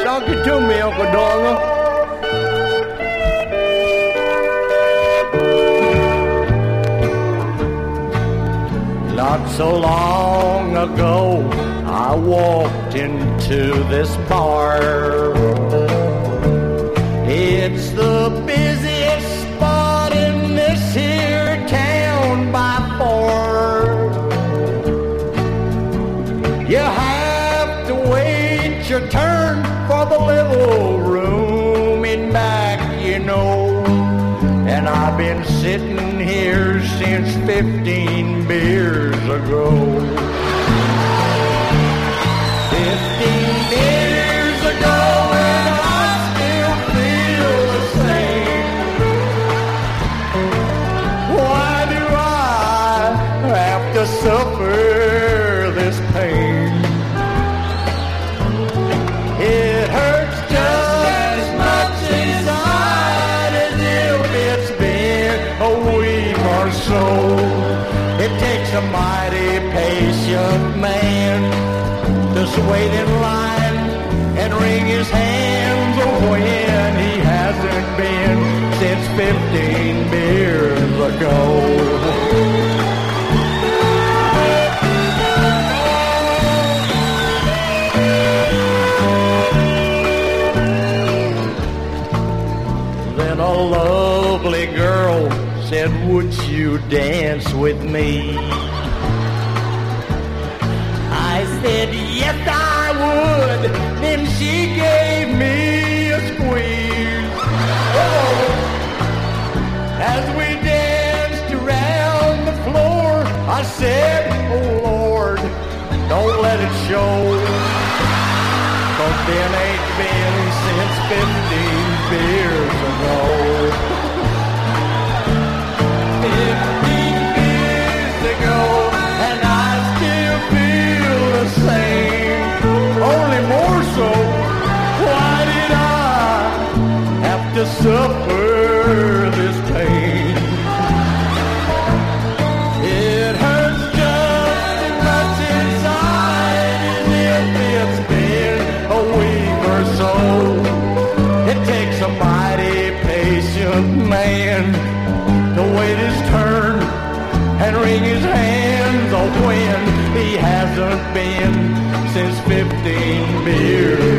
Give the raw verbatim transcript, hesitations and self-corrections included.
Talk it to me, Uncle Donald. Not so long ago, I walked into this bar. It's the busiest spot in this here town by far. You have to wait your turn for the little room in back, you know. And I've been sitting here since fifteen beers ago. Fifteen beers ago, and I still feel the same. Why do I have to suffer this pain? It hurts just as much inside as if it's been a week or so. It takes a mighty patient man to wait in line and wring his hands when he hasn't been since fifteen beers ago. A lovely girl said, would you dance with me? I said, yes, I would. Then she gave me a squeeze. Oh. As we danced around the floor, I said, oh, Lord, don't let it show. 'Cause Ben ain't been since fifteen beers ago. Fifteen beers ago, and I still feel the same. Only more so, why did I have to suffer this pain? It hurts just as much inside as if it's been a week or so. It takes a mighty patient man to wait his turn and wring his hands on when he hasn't been since fifteen beers